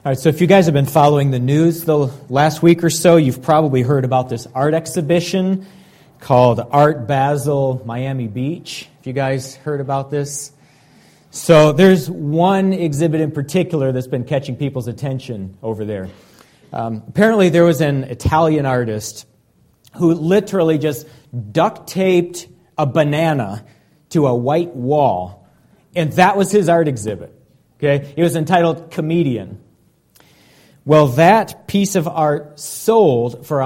All right, so if you guys have been following the news the last week or so, you've probably heard about this art exhibition called Art Basel Miami Beach. If you guys heard about this. So there's one exhibit in particular that's been catching people's attention over there. Apparently there was an Italian artist who literally just duct taped a banana to a white wall, and that was his art exhibit. Okay, it was entitled Comedian. Well, that piece of art sold for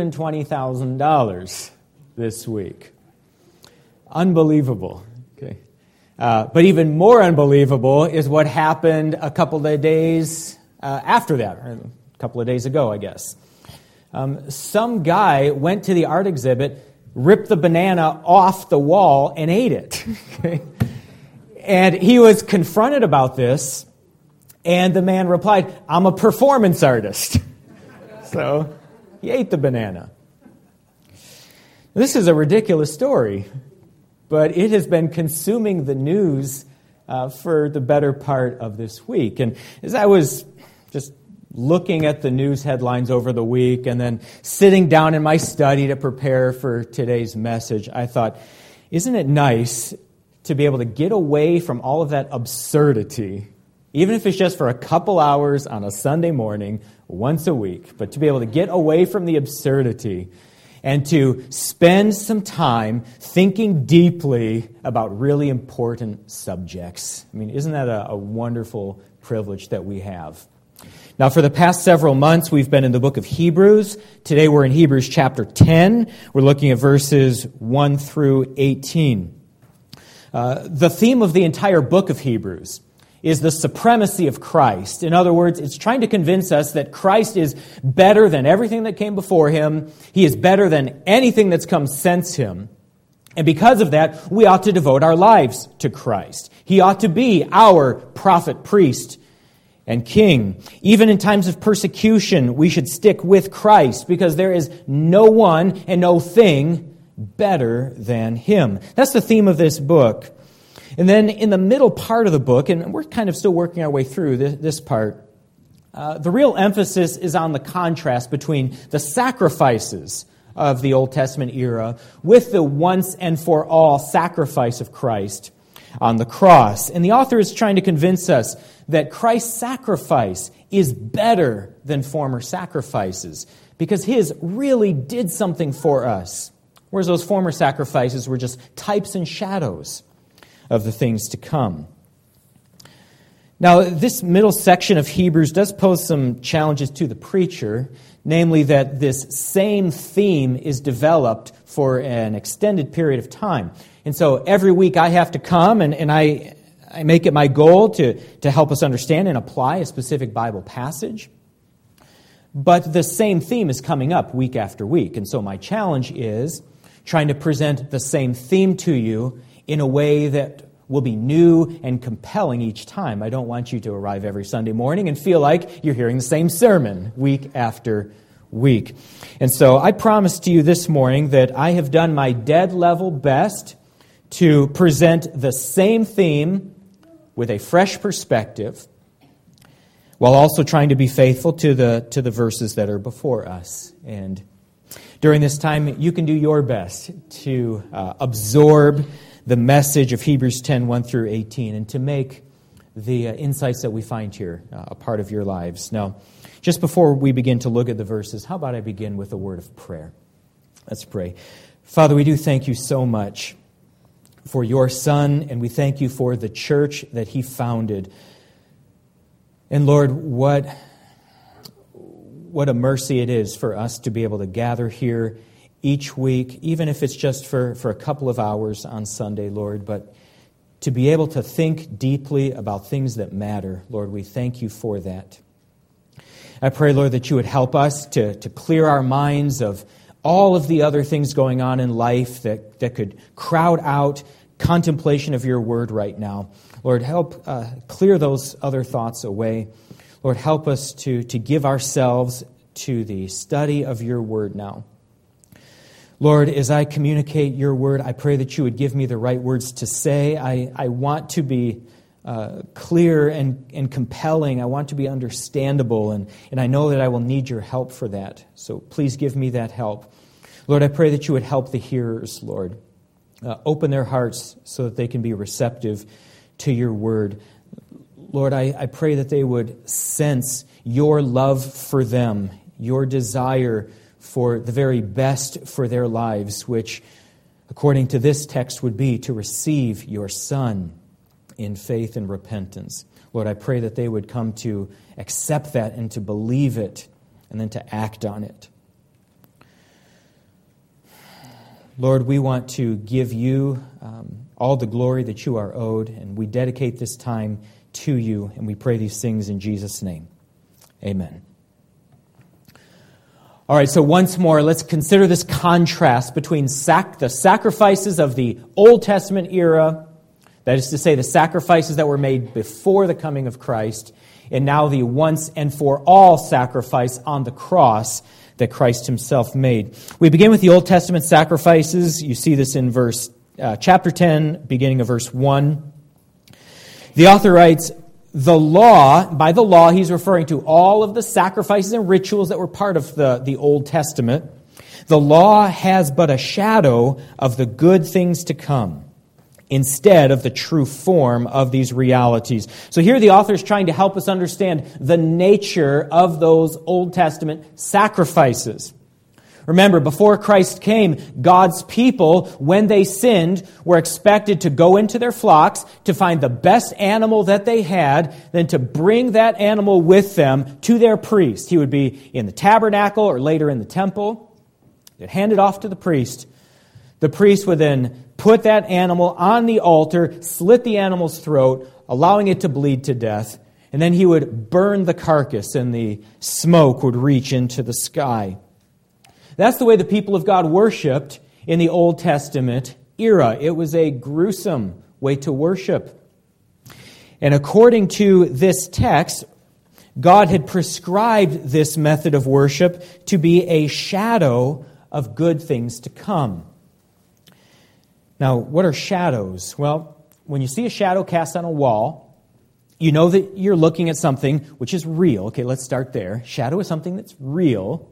$120,000 this week. Unbelievable. Okay, but even more unbelievable is what happened a couple of days after that, or a couple of days ago, I guess. Some guy went to the art exhibit, ripped the banana off the wall, and ate it. Okay? And he was confronted about this. And the man replied, "I'm a performance artist." So he ate the banana. This is a ridiculous story, but it has been consuming the news for the better part of this week. And as I was just looking at the news headlines over the week and then sitting down in my study to prepare for today's message, I thought, isn't it nice to be able to get away from all of that absurdity, even if it's just for a couple hours on a Sunday morning, once a week, but to be able to get away from the absurdity and to spend some time thinking deeply about really important subjects. I mean, isn't that a wonderful privilege that we have? Now, for the past several months, we've been in the book of Hebrews. Today, we're in Hebrews chapter 10. We're looking at verses 1 through 18. The theme of the entire book of Hebrews is the supremacy of Christ. In other words, it's trying to convince us that Christ is better than everything that came before him. He is better than anything that's come since him. And because of that, we ought to devote our lives to Christ. He ought to be our prophet, priest, and king. Even in times of persecution, we should stick with Christ because there is no one and no thing better than him. That's the theme of this book. And then in the middle part of the book, and we're kind of still working our way through this part, the real emphasis is on the contrast between the sacrifices of the Old Testament era with the once and for all sacrifice of Christ on the cross. And the author is trying to convince us that Christ's sacrifice is better than former sacrifices because his really did something for us, whereas those former sacrifices were just types and shadows of the things to come. Now, this middle section of Hebrews does pose some challenges to the preacher, namely that this same theme is developed for an extended period of time. And so every week I have to come and I make it my goal to help us understand and apply a specific Bible passage. But the same theme is coming up week after week. And so my challenge is trying to present the same theme to you in a way that will be new and compelling each time. I don't want you to arrive every Sunday morning and feel like you're hearing the same sermon week after week. And so I promise to you this morning that I have done my dead level best to present the same theme with a fresh perspective while also trying to be faithful to the verses that are before us. And during this time, you can do your best to absorb the message of Hebrews 10, 1 through 18, and to make the insights that we find here a part of your lives. Now, just before we begin to look at the verses, how about I begin with a word of prayer? Let's pray. Father, we do thank you so much for your Son, and we thank you for the church that he founded. And Lord, what a mercy it is for us to be able to gather here each week, even if it's just for a couple of hours on Sunday, Lord, but to be able to think deeply about things that matter. Lord, we thank you for that. I pray, Lord, that you would help us to clear our minds of all of the other things going on in life that could crowd out contemplation of your word right now. Lord, help clear those other thoughts away. Lord, help us to give ourselves to the study of your word now. Lord, as I communicate your word, I pray that you would give me the right words to say. I want to be clear and compelling. I want to be understandable, and I know that I will need your help for that. So please give me that help. Lord, I pray that you would help the hearers, Lord. Open their hearts so that they can be receptive to your word. Lord, I pray that they would sense your love for them, your desire for the very best for their lives, which, according to this text, would be to receive your Son in faith and repentance. Lord, I pray that they would come to accept that and to believe it and then to act on it. Lord, we want to give you all the glory that you are owed, and we dedicate this time to you, and we pray these things in Jesus' name. Amen. All right, so once more, let's consider this contrast between the sacrifices of the Old Testament era, that is to say, the sacrifices that were made before the coming of Christ, and now the once and for all sacrifice on the cross that Christ himself made. We begin with the Old Testament sacrifices. You see this in chapter 10, beginning of verse 1. The author writes, by the law, he's referring to all of the sacrifices and rituals that were part of the Old Testament. The law has but a shadow of the good things to come, instead of the true form of these realities. So here the author is trying to help us understand the nature of those Old Testament sacrifices. Remember, before Christ came, God's people, when they sinned, were expected to go into their flocks to find the best animal that they had, then to bring that animal with them to their priest. He would be in the tabernacle or later in the temple. They'd hand it off to the priest. The priest would then put that animal on the altar, slit the animal's throat, allowing it to bleed to death, and then he would burn the carcass, and the smoke would reach into the sky. That's the way the people of God worshipped in the Old Testament era. It was a gruesome way to worship. And according to this text, God had prescribed this method of worship to be a shadow of good things to come. Now, what are shadows? Well, when you see a shadow cast on a wall, you know that you're looking at something which is real. Okay, let's start there. Shadow is something that's real.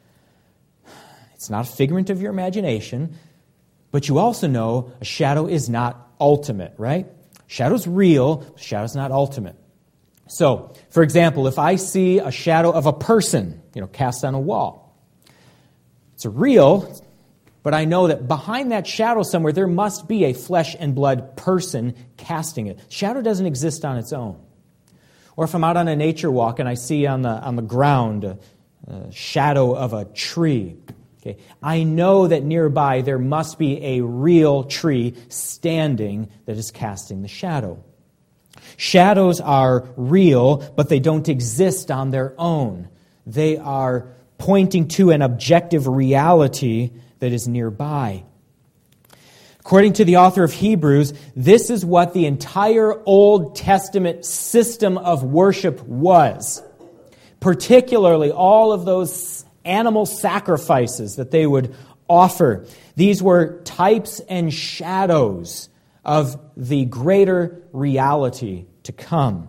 It's not a figment of your imagination, but you also know a shadow is not ultimate, right? Shadow's real, shadow's not ultimate. So, for example, if I see a shadow of a person, cast on a wall, it's real, but I know that behind that shadow somewhere there must be a flesh and blood person casting it. Shadow doesn't exist on its own. Or if I'm out on a nature walk and I see on the ground a shadow of a tree, okay, I know that nearby there must be a real tree standing that is casting the shadow. Shadows are real, but they don't exist on their own. They are pointing to an objective reality that is nearby. According to the author of Hebrews, this is what the entire Old Testament system of worship was. Particularly all of those animal sacrifices that they would offer. These were types and shadows of the greater reality to come.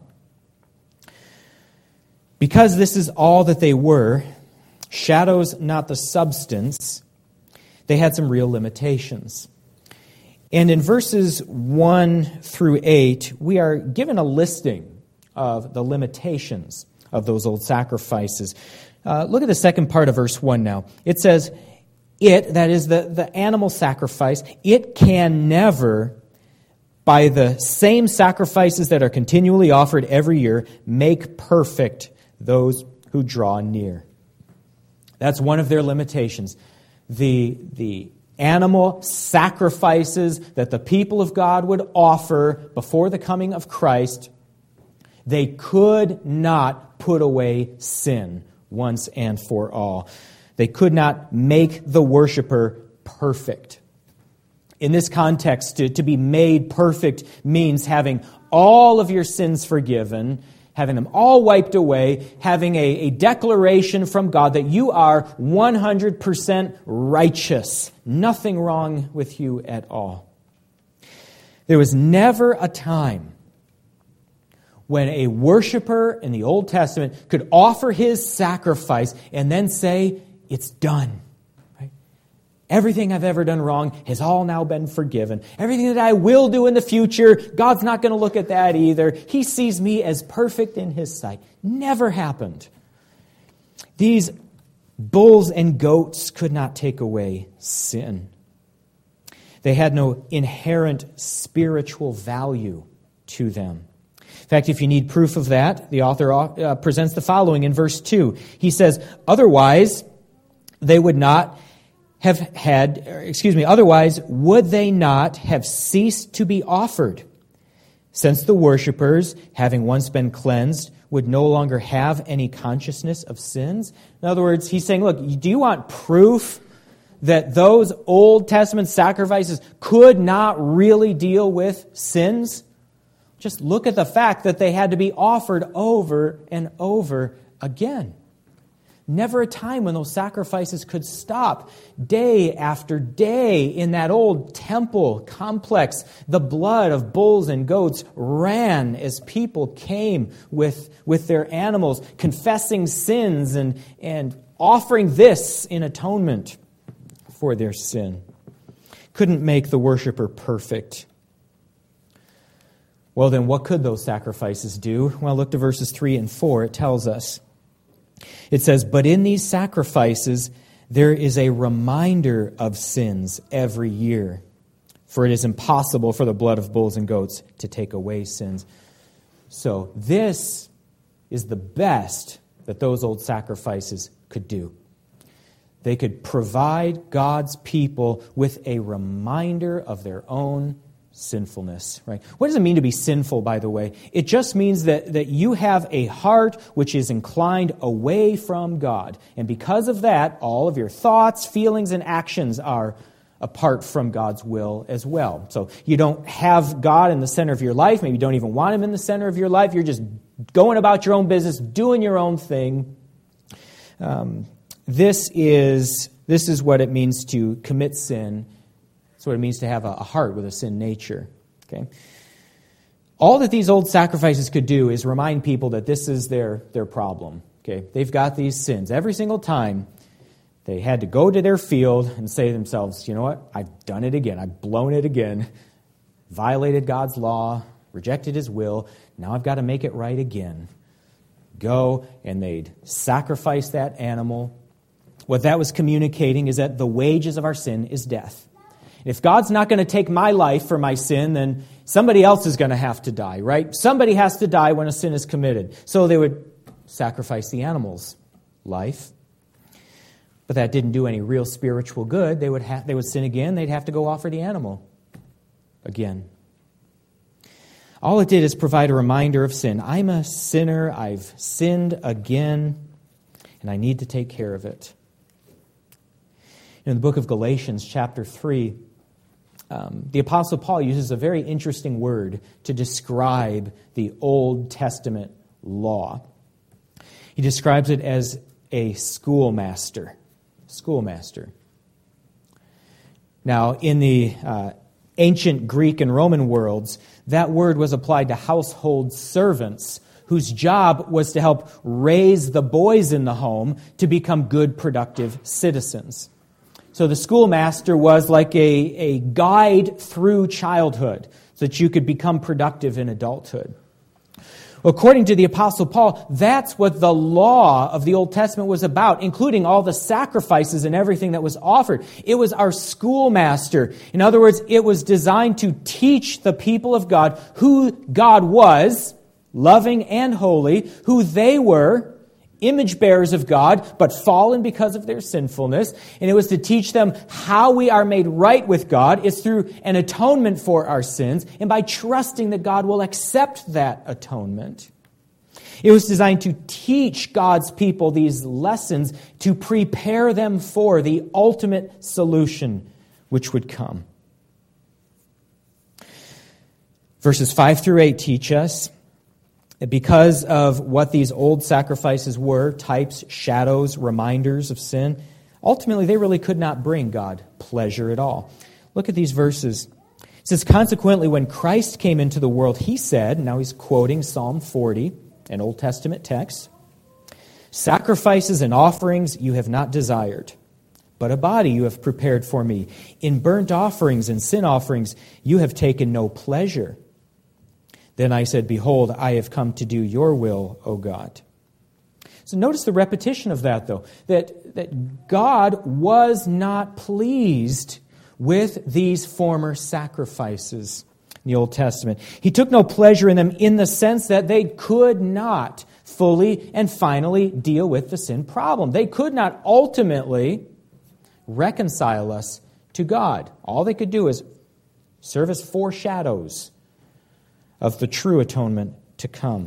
Because this is all that they were, shadows, not the substance, they had some real limitations. And in verses 1 through 8, we are given a listing of the limitations of those old sacrifices. Look at the second part of verse 1 now. It says, that is the animal sacrifice, it can never, by the same sacrifices that are continually offered every year, make perfect those who draw near. That's one of their limitations. The animal sacrifices that the people of God would offer before the coming of Christ, they could not put away sin once and for all. They could not make the worshiper perfect. In this context, to be made perfect means having all of your sins forgiven, having them all wiped away, having a declaration from God that you are 100% righteous. Nothing wrong with you at all. There was never a time when a worshiper in the Old Testament could offer his sacrifice and then say, it's done. Right? Everything I've ever done wrong has all now been forgiven. Everything that I will do in the future, God's not going to look at that either. He sees me as perfect in His sight. Never happened. These bulls and goats could not take away sin. They had no inherent spiritual value to them. In fact, if you need proof of that, the author presents the following in verse 2. He says, otherwise would they not have ceased to be offered, since the worshipers, having once been cleansed, would no longer have any consciousness of sins? In other words, he's saying, look, do you want proof that those Old Testament sacrifices could not really deal with sins? Just look at the fact that they had to be offered over and over again. Never a time when those sacrifices could stop. Day after day in that old temple complex, the blood of bulls and goats ran as people came with their animals, confessing sins and offering this in atonement for their sin. Couldn't make the worshiper perfect. Well, then what could those sacrifices do? Well, look to verses 3 and 4. It tells us. It says, but in these sacrifices there is a reminder of sins every year, for it is impossible for the blood of bulls and goats to take away sins. So this is the best that those old sacrifices could do. They could provide God's people with a reminder of their own sinfulness, right? What does it mean to be sinful, by the way? It just means that you have a heart which is inclined away from God. And because of that, all of your thoughts, feelings, and actions are apart from God's will as well. So you don't have God in the center of your life. Maybe you don't even want Him in the center of your life. You're just going about your own business, doing your own thing. This is what it means to commit sin. That's what it means to have a heart with a sin nature. Okay? All that these old sacrifices could do is remind people that this is their problem. Okay? They've got these sins. Every single time they had to go to their field and say to themselves, you know what? I've done it again. I've blown it again. Violated God's law. Rejected His will. Now I've got to make it right again. Go, and they'd sacrifice that animal. What that was communicating is that the wages of our sin is death. If God's not going to take my life for my sin, then somebody else is going to have to die, right? Somebody has to die when a sin is committed. So they would sacrifice the animal's life. But that didn't do any real spiritual good. They would sin again. They'd have to go offer the animal again. All it did is provide a reminder of sin. I'm a sinner. I've sinned again, and I need to take care of it. In the book of Galatians, chapter 3, the Apostle Paul uses a very interesting word to describe the Old Testament law. He describes it as a schoolmaster. Schoolmaster. Now, in the ancient Greek and Roman worlds, that word was applied to household servants whose job was to help raise the boys in the home to become good, productive citizens. So the schoolmaster was like a guide through childhood so that you could become productive in adulthood. According to the Apostle Paul, that's what the law of the Old Testament was about, including all the sacrifices and everything that was offered. It was our schoolmaster. In other words, it was designed to teach the people of God who God was, loving and holy, who they were, image bearers of God, but fallen because of their sinfulness. And it was to teach them how we are made right with God. It's through an atonement for our sins and by trusting that God will accept that atonement. It was designed to teach God's people these lessons to prepare them for the ultimate solution which would come. Verses 5 through 8 teach us because of what these old sacrifices were, types, shadows, reminders of sin, ultimately they really could not bring God pleasure at all. Look at these verses. It says, consequently, when Christ came into the world, he said, now he's quoting Psalm 40, an Old Testament text, sacrifices and offerings you have not desired, but a body you have prepared for me. In burnt offerings and sin offerings you have taken no pleasure. Then I said, behold, I have come to do your will, O God. So notice the repetition of that, though, that God was not pleased with these former sacrifices in the Old Testament. He took no pleasure in them in the sense that they could not fully and finally deal with the sin problem. They could not ultimately reconcile us to God. All they could do is serve as foreshadows of the true atonement to come.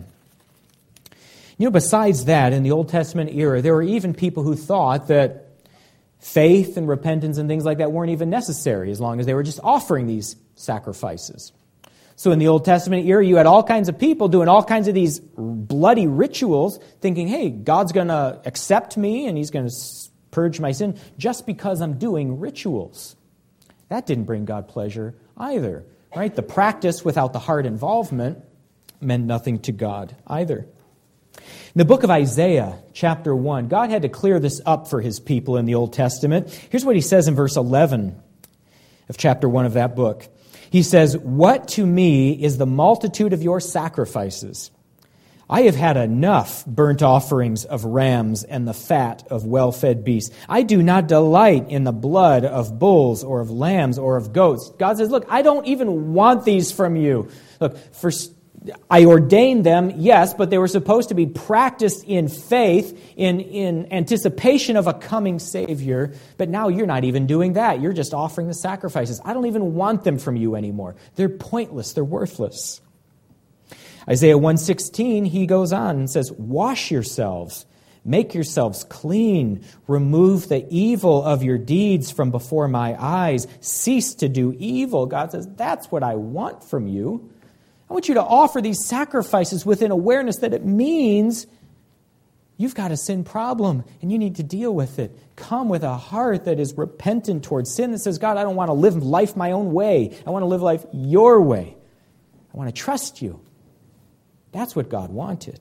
Besides that, in the Old Testament era, there were even people who thought that faith and repentance and things like that weren't even necessary as long as they were just offering these sacrifices. So in the Old Testament era, you had all kinds of people doing all kinds of these bloody rituals, thinking, hey, God's going to accept me and he's going to purge my sin just because I'm doing rituals. That didn't bring God pleasure either, right? The practice without the heart involvement meant nothing to God either. In the book of Isaiah, chapter 1, God had to clear this up for his people in the Old Testament. Here's what he says in verse 11 of chapter 1 of that book. He says, what to me is the multitude of your sacrifices? I have had enough burnt offerings of rams and the fat of well-fed beasts. I do not delight in the blood of bulls or of lambs or of goats. God says, look, I don't even want these from you. Look, I ordained them, yes, but they were supposed to be practiced in faith, in anticipation of a coming Savior. But now you're not even doing that. You're just offering the sacrifices. I don't even want them from you anymore. They're pointless. They're worthless. Isaiah 1:16, he goes on and says, wash yourselves, make yourselves clean, remove the evil of your deeds from before my eyes, cease to do evil. God says, that's what I want from you. I want you to offer these sacrifices with an awareness that it means you've got a sin problem and you need to deal with it. Come with a heart that is repentant towards sin that says, God, I don't want to live life my own way. I want to live life your way. I want to trust you. That's what God wanted.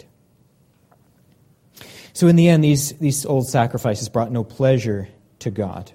So in the end, these old sacrifices brought no pleasure to God.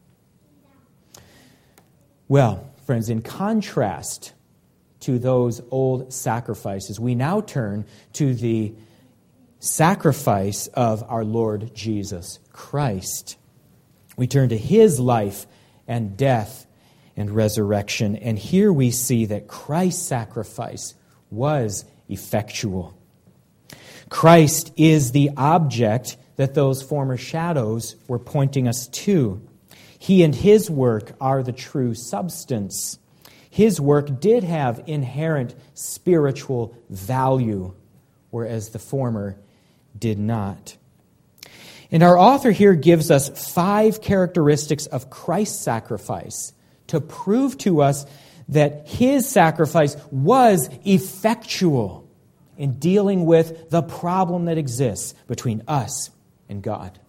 Well, friends, in contrast to those old sacrifices, we now turn to the sacrifice of our Lord Jesus Christ. We turn to his life and death and resurrection. And here we see that Christ's sacrifice was effectual. Christ is the object that those former shadows were pointing us to. He and his work are the true substance. His work did have inherent spiritual value, whereas the former did not. And our author here gives us 5 characteristics of Christ's sacrifice to prove to us that his sacrifice was effectual in dealing with the problem that exists between us and God.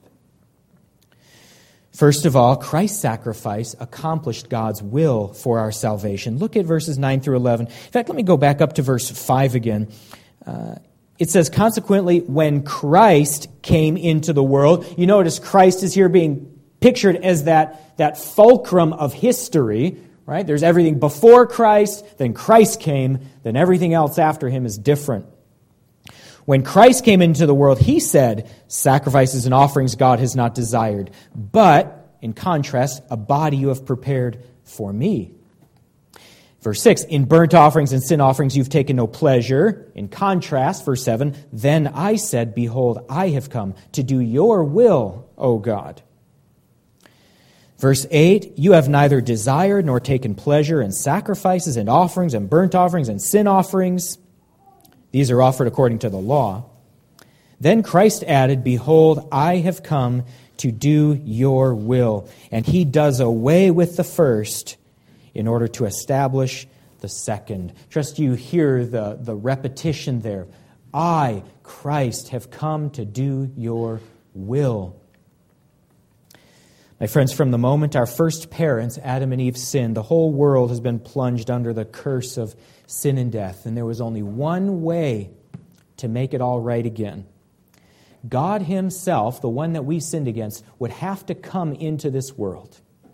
First of all, Christ's sacrifice accomplished God's will for our salvation. Look at verses 9 through 11. In fact, let me go back up to verse 5 again. It says, consequently, when Christ came into the world, you notice Christ is here being pictured as that fulcrum of history, right? There's everything before Christ, then Christ came, then everything else after him is different. When Christ came into the world, he said, sacrifices and offerings God has not desired, but, in contrast, a body you have prepared for me. Verse 6, in burnt offerings and sin offerings you've taken no pleasure. In contrast, verse 7, then I said, behold, I have come to do your will, O God. Verse 8, you have neither desired nor taken pleasure in sacrifices and offerings and burnt offerings and sin offerings. These are offered according to the law. Then Christ added, behold, I have come to do your will. And he does away with the first in order to establish the second. Trust you hear the repetition there. I, Christ, have come to do your will. My friends, from the moment our first parents, Adam and Eve, sinned, the whole world has been plunged under the curse of sin and death. And there was only one way to make it all right again. God himself, the one that we sinned against, would have to come into this world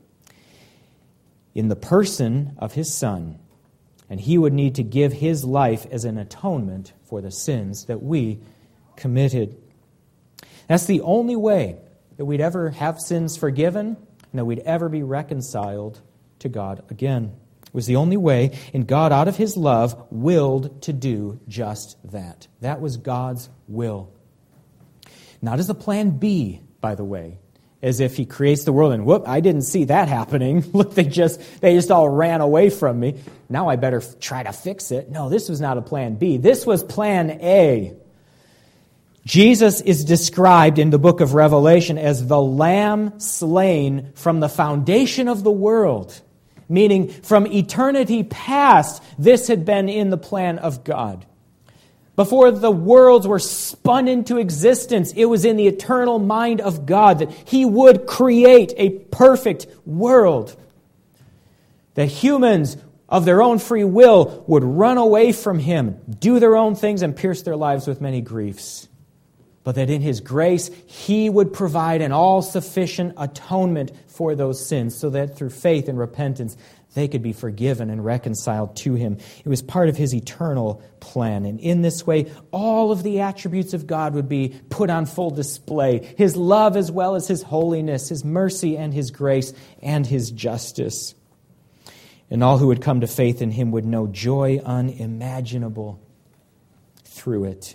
in the person of his Son. And he would need to give his life as an atonement for the sins that we committed. That's the only way that we'd ever have sins forgiven and that we'd ever be reconciled to God again. It was the only way, and God, out of his love, willed to do just that. That was God's will. Not as a plan B, by the way, as if he creates the world and, whoop, I didn't see that happening. Look, they just all ran away from me. Now I better try to fix it. No, this was not a plan B. This was plan A. Jesus is described in the book of Revelation as the Lamb slain from the foundation of the world, meaning from eternity past, this had been in the plan of God. Before the worlds were spun into existence, it was in the eternal mind of God that he would create a perfect world. That humans of their own free will would run away from him, do their own things, and pierce their lives with many griefs. But that in his grace, he would provide an all-sufficient atonement for those sins so that through faith and repentance, they could be forgiven and reconciled to him. It was part of his eternal plan. And in this way, all of the attributes of God would be put on full display. His love as well as his holiness, his mercy and his grace and his justice. And all who would come to faith in him would know joy unimaginable through it.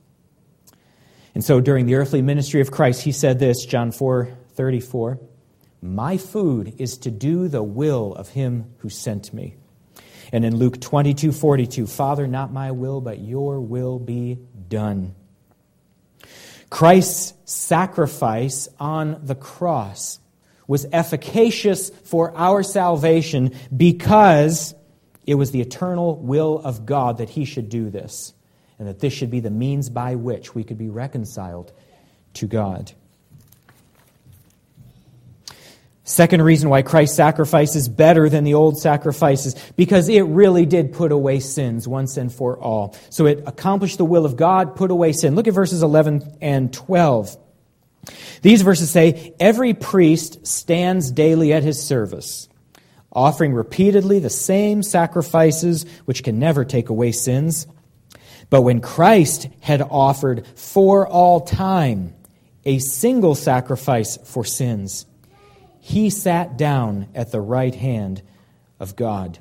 And so during the earthly ministry of Christ, he said this, John 4:34, "My food is to do the will of him who sent me." And in Luke 22:42, "Father, not my will, but your will be done." Christ's sacrifice on the cross was efficacious for our salvation because it was the eternal will of God that he should do this, and that this should be the means by which we could be reconciled to God. Second reason why Christ's sacrifice is better than the old sacrifices, because it really did put away sins once and for all. So it accomplished the will of God, put away sin. Look at verses 11 and 12. These verses say, "Every priest stands daily at his service, offering repeatedly the same sacrifices which can never take away sins. But when Christ had offered for all time a single sacrifice for sins, he sat down at the right hand of God."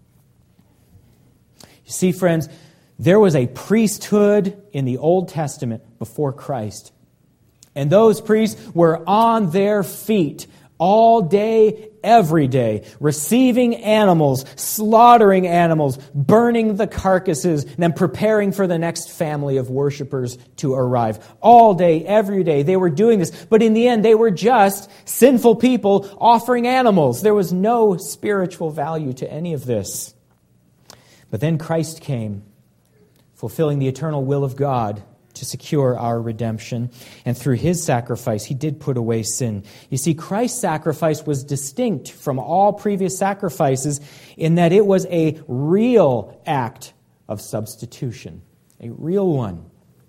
You see, friends, there was a priesthood in the Old Testament before Christ. And those priests were on their feet all day, every day, receiving animals, slaughtering animals, burning the carcasses, and then preparing for the next family of worshipers to arrive. All day, every day, they were doing this. But in the end, they were just sinful people offering animals. There was no spiritual value to any of this. But then Christ came, fulfilling the eternal will of God to secure our redemption. And through his sacrifice, he did put away sin. You see, Christ's sacrifice was distinct from all previous sacrifices in that it was a real act of substitution, a real one.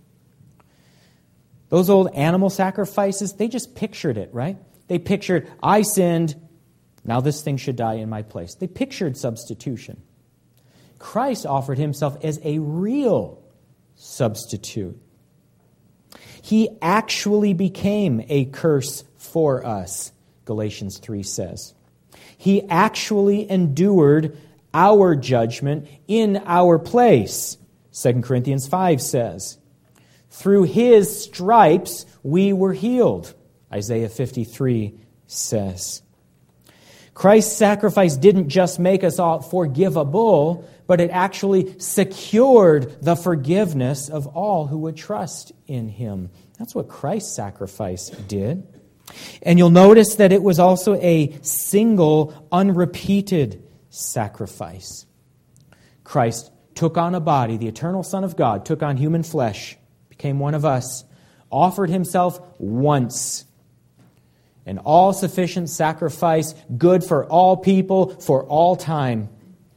Those old animal sacrifices, they just pictured it, right? They pictured, I sinned, now this thing should die in my place. They pictured substitution. Christ offered himself as a real substitute. He actually became a curse for us, Galatians 3 says. He actually endured our judgment in our place, 2 Corinthians 5 says. Through his stripes we were healed, Isaiah 53 says. Christ's sacrifice didn't just make us all forgivable, but it actually secured the forgiveness of all who would trust in him. That's what Christ's sacrifice did. And you'll notice that it was also a single, unrepeated sacrifice. Christ took on a body, the eternal Son of God, took on human flesh, became one of us, offered himself once, an all-sufficient sacrifice, good for all people, for all time.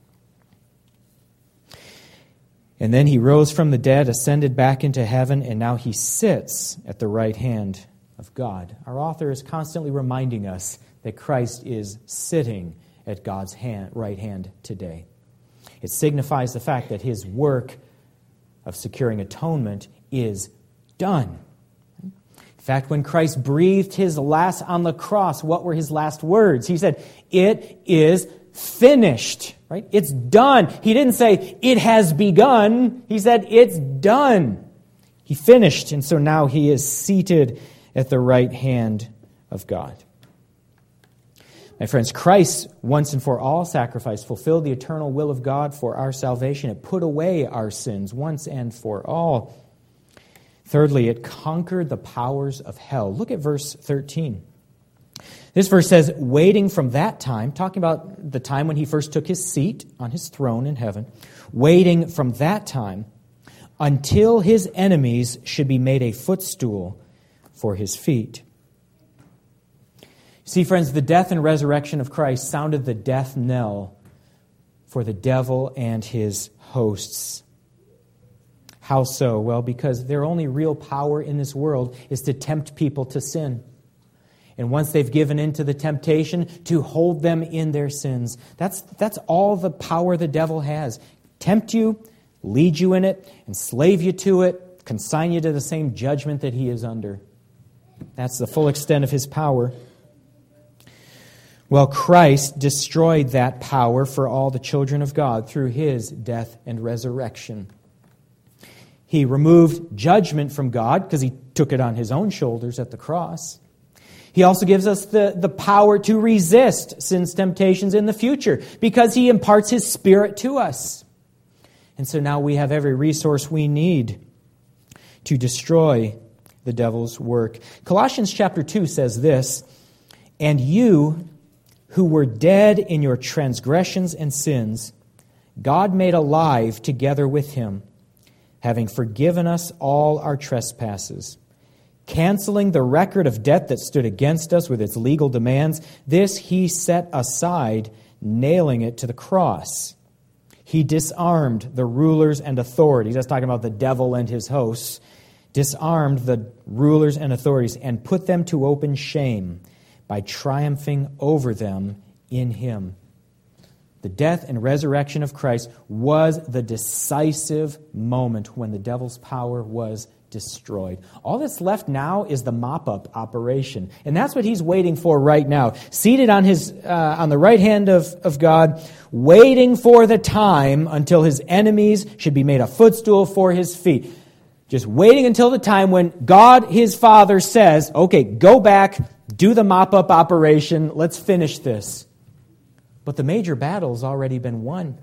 And then he rose from the dead, ascended back into heaven, and now he sits at the right hand of God. Our author is constantly reminding us that Christ is sitting at God's right hand today. It signifies the fact that his work of securing atonement is done. In fact, when Christ breathed his last on the cross, what were his last words? He said, "It is finished." Right? It's done. He didn't say, "It has begun." He said, "It's done." He finished, and so now he is seated at the right hand of God. My friends, Christ's once and for all sacrifice fulfilled the eternal will of God for our salvation. It put away our sins once and for all. Thirdly, it conquered the powers of hell. Look at verse 13. This verse says, waiting from that time, talking about the time when he first took his seat on his throne in heaven, waiting from that time until his enemies should be made a footstool for his feet. See, friends, the death and resurrection of Christ sounded the death knell for the devil and his hosts. How so? Well, because their only real power in this world is to tempt people to sin. And once they've given in to the temptation, to hold them in their sins. That's all the power the devil has. Tempt you, lead you in it, enslave you to it, consign you to the same judgment that he is under. That's the full extent of his power. Well, Christ destroyed that power for all the children of God through his death and resurrection. He removed judgment from God because he took it on his own shoulders at the cross. He also gives us the power to resist sin's temptations in the future because he imparts his Spirit to us. And so now we have every resource we need to destroy the devil's work. Colossians chapter 2 says this, "And you who were dead in your transgressions and sins, God made alive together with him, having forgiven us all our trespasses, canceling the record of debt that stood against us with its legal demands. This he set aside, nailing it to the cross. He disarmed the rulers and authorities." That's talking about the devil and his hosts. Disarmed the rulers and authorities and put them to open shame by triumphing over them in him. The death and resurrection of Christ was the decisive moment when the devil's power was destroyed. All that's left now is the mop-up operation. And that's what he's waiting for right now. Seated on the right hand of God, waiting for the time until his enemies should be made a footstool for his feet. Just waiting until the time when God, his Father, says, "Okay, go back, do the mop-up operation, let's finish this." But the major battle has already been won.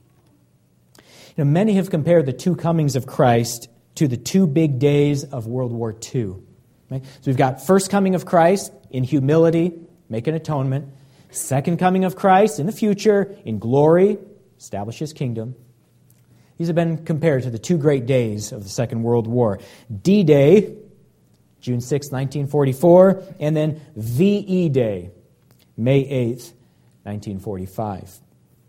Many have compared the two comings of Christ to the two big days of World War II. Right? So we've got first coming of Christ in humility, make an atonement. Second coming of Christ in the future, in glory, establish his kingdom. These have been compared to the two great days of the Second World War. D-Day, June 6, 1944, and then VE Day, May 8th, 1945.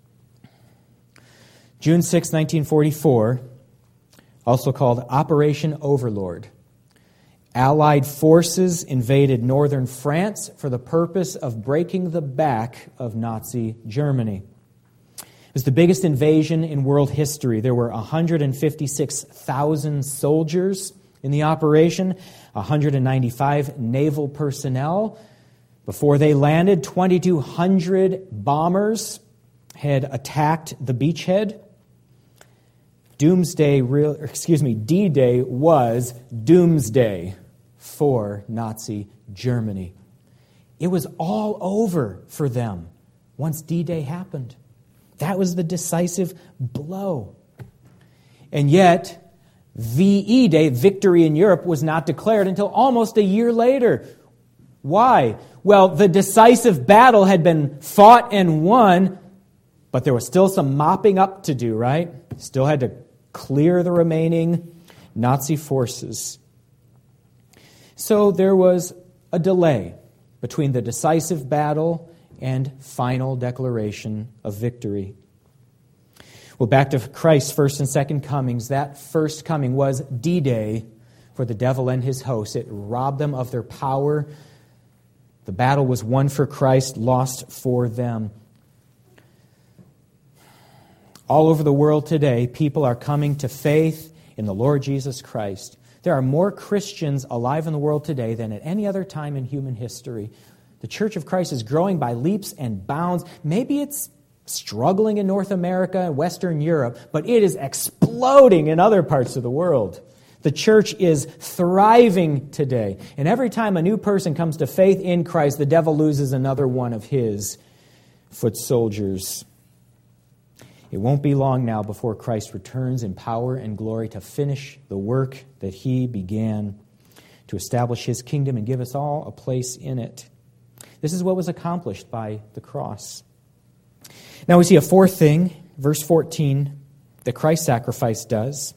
June 6, 1944, also called Operation Overlord. Allied forces invaded northern France for the purpose of breaking the back of Nazi Germany. It was the biggest invasion in world history. There were 156,000 soldiers in the operation, 195 naval personnel. Before they landed, 2,200 bombers had attacked the beachhead. D-Day was doomsday for Nazi Germany. It was all over for them once D-Day happened. That was the decisive blow. And yet, VE Day, victory in Europe, was not declared until almost a year later. Why? Well, the decisive battle had been fought and won, but there was still some mopping up to do, right? Still had to clear the remaining Nazi forces. So there was a delay. between the decisive battle and final declaration of victory. Well, back to Christ's first and second comings. That first coming was D-Day for the devil and his hosts. It robbed them of their power. The battle was won for Christ, lost for them. All over the world today, people are coming to faith in the Lord Jesus Christ. There are more Christians alive in the world today than at any other time in human history. The Church of Christ is growing by leaps and bounds. Maybe it's struggling in North America and Western Europe, but it is exploding in other parts of the world. The church is thriving today. And every time a new person comes to faith in Christ, the devil loses another one of his foot soldiers. It won't be long now before Christ returns in power and glory to finish the work that he began, to establish his kingdom and give us all a place in it. This is what was accomplished by the cross. Now we see a fourth thing, verse 14, that Christ's sacrifice does.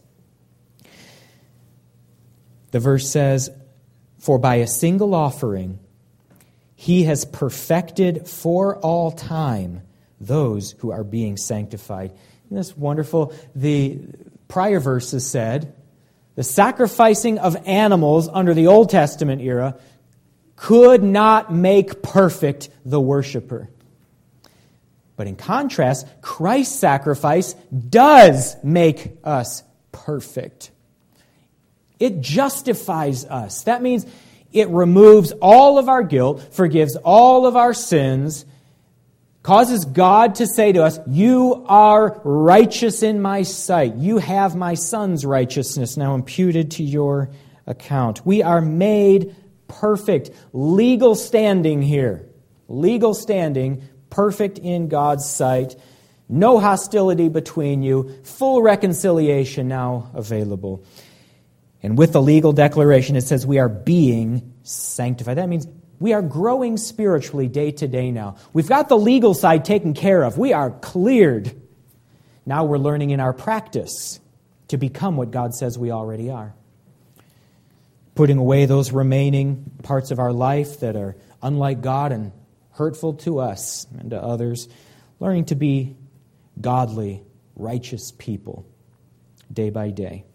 The verse says, "For by a single offering he has perfected for all time those who are being sanctified." Isn't this wonderful? The prior verses said, the sacrificing of animals under the Old Testament era could not make perfect the worshiper. But in contrast, Christ's sacrifice does make us perfect. It justifies us. That means it removes all of our guilt, forgives all of our sins, causes God to say to us, "You are righteous in my sight. You have my Son's righteousness now imputed to your account." We are made perfect. Legal standing here. Legal standing, perfect in God's sight. No hostility between you. Full reconciliation now available. And with the legal declaration, it says we are being sanctified. That means we are growing spiritually day to day now. We've got the legal side taken care of. We are cleared. Now we're learning in our practice to become what God says we already are. Putting away those remaining parts of our life that are unlike God and hurtful to us and to others. Learning to be godly, righteous people day by day.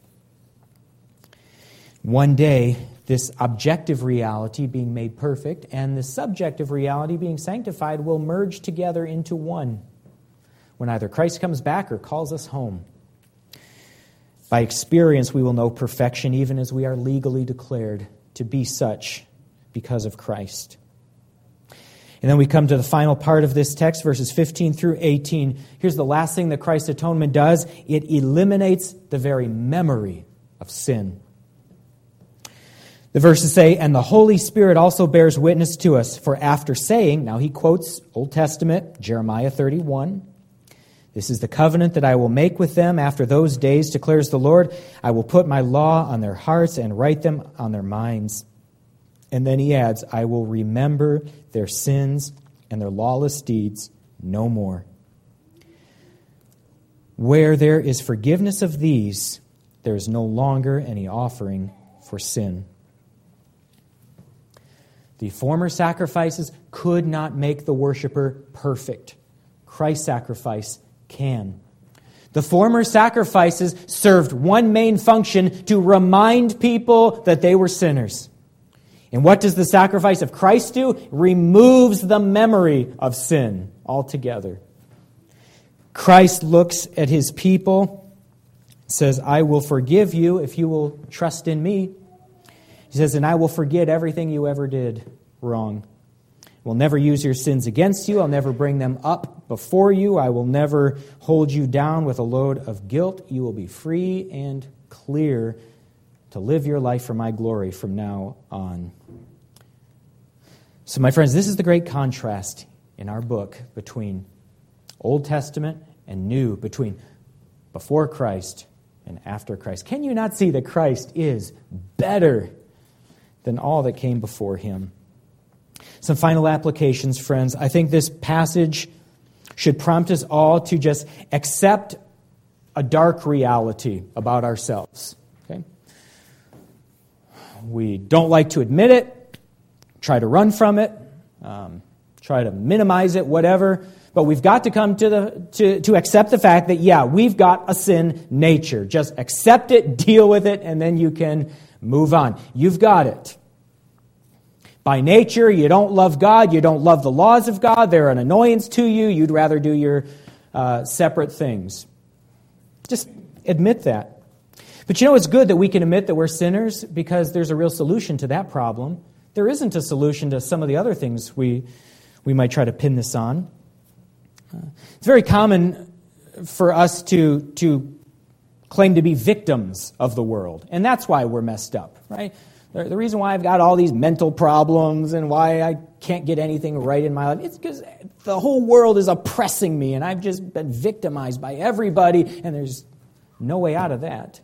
One day, this objective reality being made perfect and the subjective reality being sanctified will merge together into one when either Christ comes back or calls us home. By experience, we will know perfection even as we are legally declared to be such because of Christ. And then we come to the final part of this text, verses 15 through 18. Here's the last thing that Christ's atonement does. It eliminates the very memory of sin. The verses say, "And the Holy Spirit also bears witness to us, for after saying," now he quotes Old Testament, Jeremiah 31, "This is the covenant that I will make with them after those days, declares the Lord. I will put my law on their hearts and write them on their minds." And then he adds, "I will remember their sins and their lawless deeds no more." Where there is forgiveness of these, there is no longer any offering for sin. The former sacrifices could not make the worshiper perfect. Christ's sacrifice can. The former sacrifices served one main function: to remind people that they were sinners. And what does the sacrifice of Christ do? Removes the memory of sin altogether. Christ looks at his people, says, "I will forgive you if you will trust in me." He says, "And I will forget everything you ever did wrong. I will never use your sins against you. I'll never bring them up before you. I will never hold you down with a load of guilt. You will be free and clear to live your life for my glory from now on." So, my friends, this is the great contrast in our book between Old Testament and New, between before Christ and after Christ. Can you not see that Christ is better than all that came before him? Some final applications, friends. I think this passage should prompt us all to just accept a dark reality about ourselves. Okay? We don't like to admit it, try to run from it, try to minimize it, whatever. But we've got to come to accept the fact that, yeah, we've got a sin nature. Just accept it, deal with it, and then you can move on. You've got it. By nature, you don't love God. You don't love the laws of God. They're an annoyance to you. You'd rather do your separate things. Just admit that. But it's good that we can admit that we're sinners because there's a real solution to that problem. There isn't a solution to some of the other things we might try to pin this on. It's very common for us to claim to be victims of the world, and that's why we're messed up, right? The reason why I've got all these mental problems and why I can't get anything right in my life, it's because the whole world is oppressing me, and I've just been victimized by everybody, and there's no way out of that.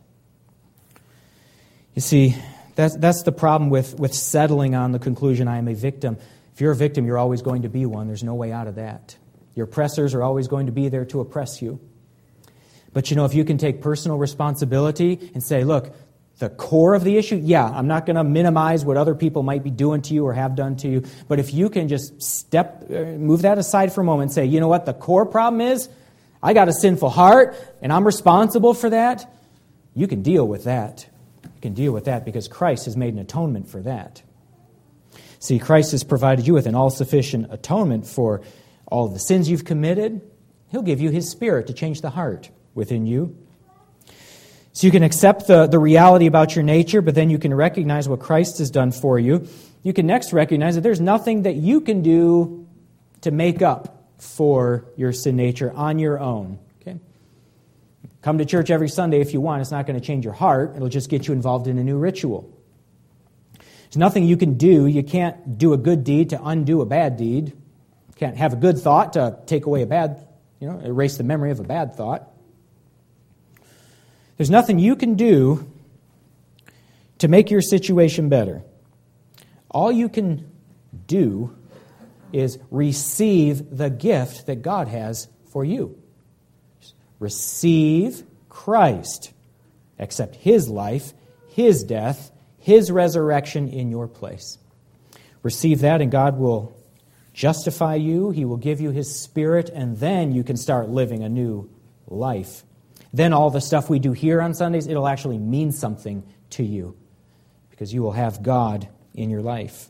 You see, that's the problem with settling on the conclusion, I am a victim. If you're a victim, you're always going to be one. There's no way out of that. Your oppressors are always going to be there to oppress you. But if you can take personal responsibility and say, look, the core of the issue, yeah, I'm not going to minimize what other people might be doing to you or have done to you, but if you can just move that aside for a moment and say, you know what, the core problem is, I got a sinful heart, and I'm responsible for that, you can deal with that. You can deal with that because Christ has made an atonement for that. See, Christ has provided you with an all-sufficient atonement for all of the sins you've committed. He'll give you His Spirit to change the heart within you. So you can accept the reality about your nature, but then you can recognize what Christ has done for you. You can next recognize that there's nothing that you can do to make up for your sin nature on your own. Okay? Come to church every Sunday if you want. It's not going to change your heart. It'll just get you involved in a new ritual. There's nothing you can do. You can't do a good deed to undo a bad deed. You can't have a good thought to take away a bad, erase the memory of a bad thought. There's nothing you can do to make your situation better. All you can do is receive the gift that God has for you. Receive Christ. Accept His life, His death, His resurrection in your place. Receive that and God will justify you. He will give you His Spirit, and then you can start living a new life. Then all the stuff we do here on Sundays, it'll actually mean something to you because you will have God in your life.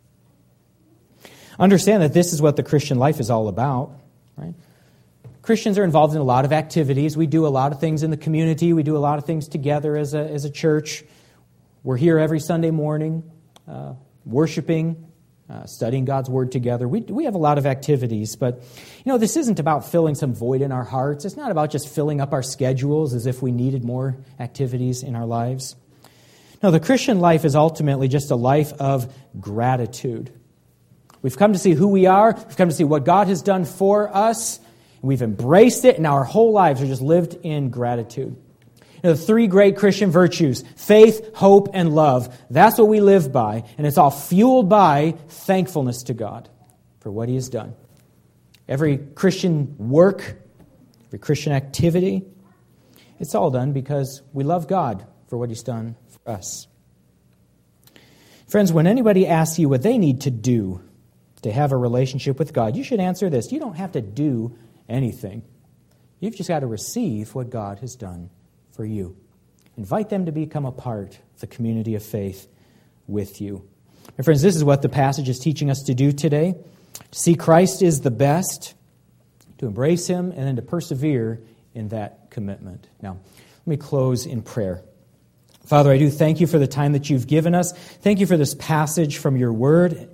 Understand that this is what the Christian life is all about, right? Christians are involved in a lot of activities. We do a lot of things in the community. We do a lot of things together as a church. We're here every Sunday morning, worshiping, studying God's Word together. We have a lot of activities, but this isn't about filling some void in our hearts. It's not about just filling up our schedules as if we needed more activities in our lives. No, the Christian life is ultimately just a life of gratitude. We've come to see who we are. We've come to see what God has done for us. And we've embraced it, and our whole lives are just lived in gratitude. The three great Christian virtues, faith, hope, and love. That's what we live by, and it's all fueled by thankfulness to God for what He has done. Every Christian work, every Christian activity, it's all done because we love God for what He's done for us. Friends, when anybody asks you what they need to do to have a relationship with God, you should answer this. You don't have to do anything. You've just got to receive what God has done for you. Invite them to become a part of the community of faith with you. My friends, this is what the passage is teaching us to do today. To see Christ is the best, to embrace Him, and then to persevere in that commitment. Now, let me close in prayer. Father, I do thank You for the time that You've given us. Thank You for this passage from Your Word.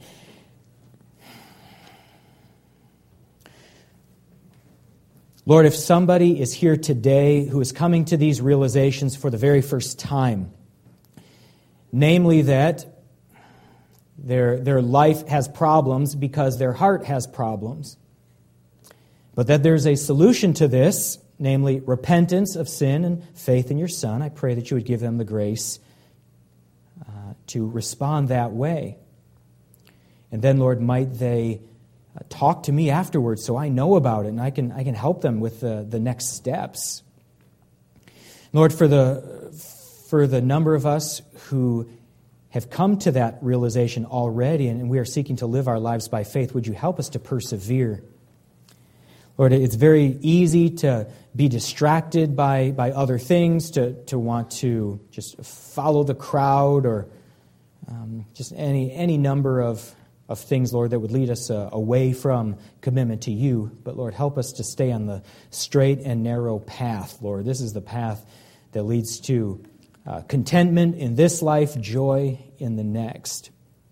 Lord, if somebody is here today who is coming to these realizations for the very first time, namely that their life has problems because their heart has problems, but that there's a solution to this, namely repentance of sin and faith in Your Son, I pray that You would give them the grace to respond that way. And then, Lord, might they talk to me afterwards so I know about it and I can help them with the next steps. Lord, for the number of us who have come to that realization already, and we are seeking to live our lives by faith, would you help us to persevere? Lord, it's very easy to be distracted by other things, to want to just follow the crowd or just any number of things, Lord, that would lead us away from commitment to you. But, Lord, help us to stay on the straight and narrow path, Lord. This is the path that leads to contentment in this life, joy in the next.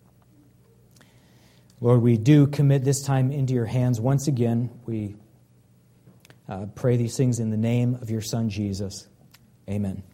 Lord, we do commit this time into your hands once again. We pray these things in the name of your Son, Jesus. Amen.